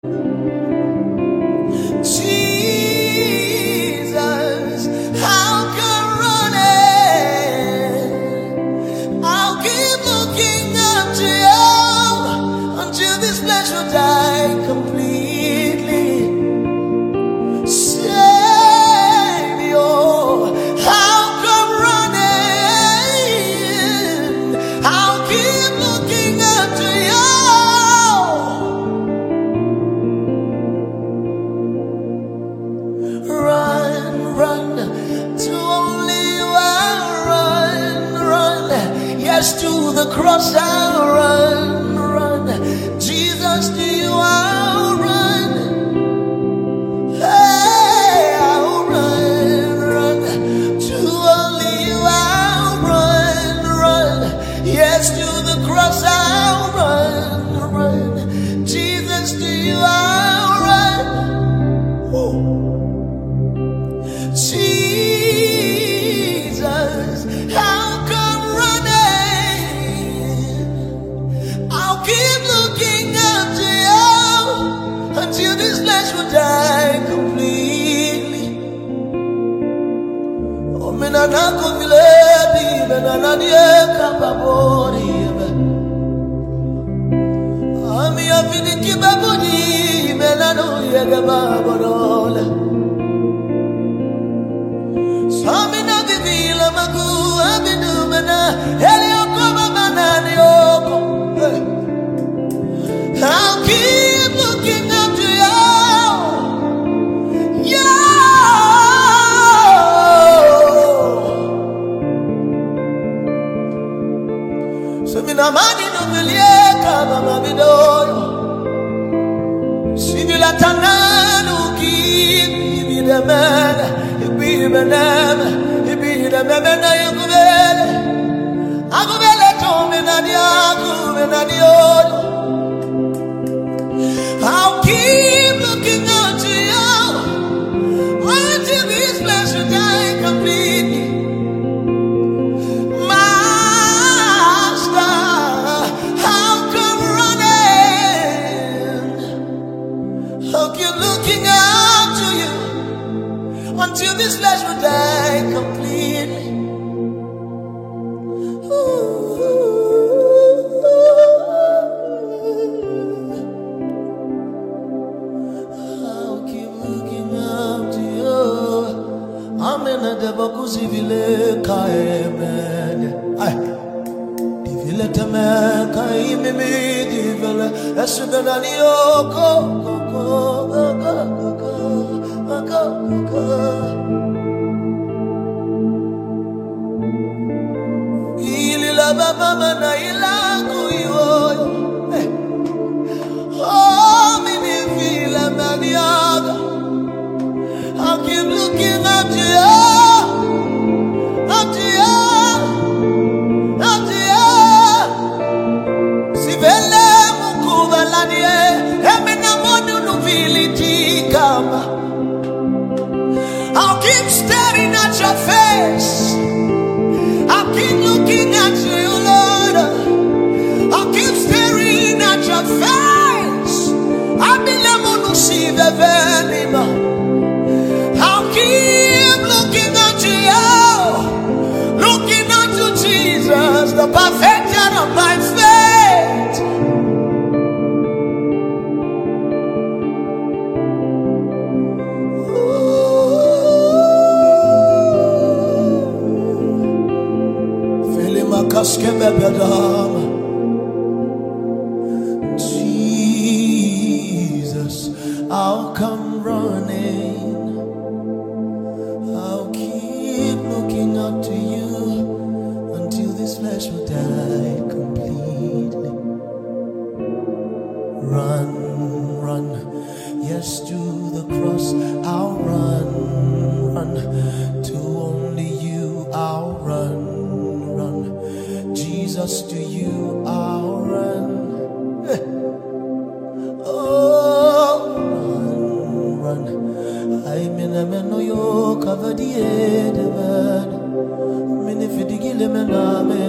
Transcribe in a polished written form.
Jesus, how come running? I'll keep looking up to you until this flesh will die completely. Savior, how come running? I'll keep looking up to you. Run, run, to only you I'll run, run. Yes, to the cross I'll run, run. Jesus, to you I'll run. Hey, I'll run, run. To only you I'll run, run. Yes, to the cross I'll run, run. Jesus, to you I'll run. Oh. Jesus, how come running? I'll keep looking up to you until this flesh will die completely. Oh, menanako vilebi, menanadie kapabori. Ami afiniki babudi, menano yegababorole. Samina vivila magu abinumena Eliokoma mananioko. I'll keep looking up to you. Yeah. Samina mani no milieka mama bidoyo. Sivila tananu keep the man. Be the name, be the man. Agubele tome nadiago. I'll keep looking up to you until this flesh will die completely. Master, how come running? I'll keep looking up to you until this flesh will die completely. I'll keep looking up to you. Amen. Debakusi vile kaemen. Ay, divile teme kaimimi divile. Esubenani oko. Ilila baba mana ilangu iwoyo. Oh, mini vila maniaga. I'll keep looking up to you, up to you, up to you. Sivele mukuba lanie, emena modu nuviliti kama. I'll keep staring at your face. I'll keep looking at you, Lord. I'll keep staring at your face. I'll be able see the venima. I'll keep looking at you, looking unto Jesus, the perfecter of my faith. Jesus, I'll come running. I'll keep looking up to you until this flesh will die completely. Run, run, yes, to the cross I'll run, run. To only you I'll run, run. Jesus, to you I'll run. Oh, run, run. I'm in a meno yo cover the head. Many fidigile mename